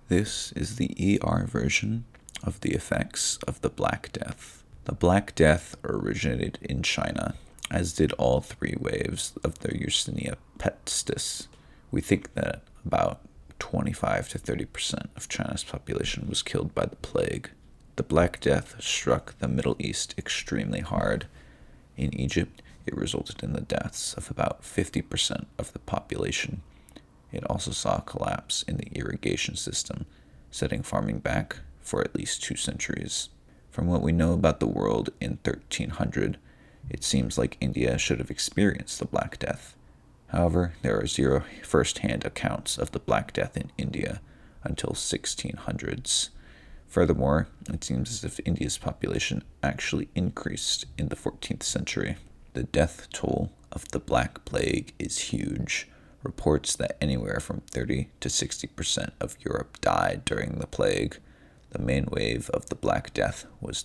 This is the ER version of the effects of the Black Death. The Black Death originated in China, as did all three waves of the Yersinia pestis. We think that about 25 to 30% of China's population was killed by the plague. The Black Death struck the Middle East extremely hard. In Egypt, it resulted in the deaths of about 50% of the population. It also saw a collapse in the irrigation system, setting farming back for at least 2 centuries. From what we know about the world in 1300, it seems like India should have experienced the Black Death. However, there are 0 first-hand accounts of the Black Death in India until 1600s. Furthermore, it seems as if India's population actually increased in the 14th century. The death toll of the Black Plague is huge. Reports that anywhere from 30 to 60% of Europe died during the plague. The main wave of the Black Death was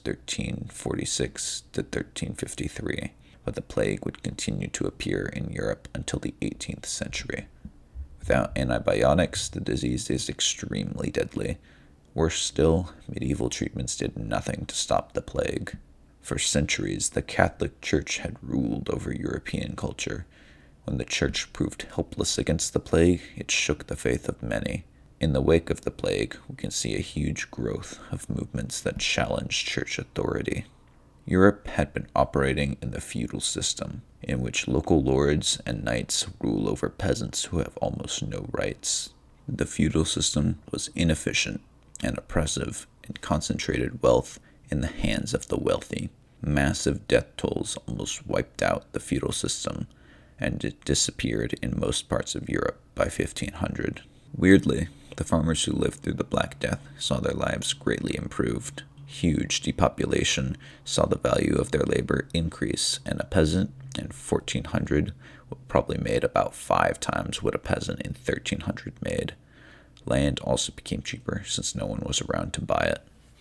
1346 to 1353, but the plague would continue to appear in Europe until the 18th century. Without antibiotics, the disease is extremely deadly. Worse still, medieval treatments did nothing to stop the plague. For centuries, the Catholic Church had ruled over European culture. When the Church proved helpless against the plague, it shook the faith of many. In the wake of the plague, we can see a huge growth of movements that challenged Church authority. Europe had been operating in the feudal system, in which local lords and knights rule over peasants who have almost no rights. The feudal system was inefficient and oppressive and concentrated wealth in the hands of the wealthy. Massive death tolls almost wiped out the feudal system, and it disappeared in most parts of Europe by 1500. Weirdly, the farmers who lived through the Black Death saw their lives greatly improved. Huge depopulation saw the value of their labor increase, and a peasant in 1400 probably made about 5 times what a peasant in 1300 made. Land also became cheaper since no one was around to buy it.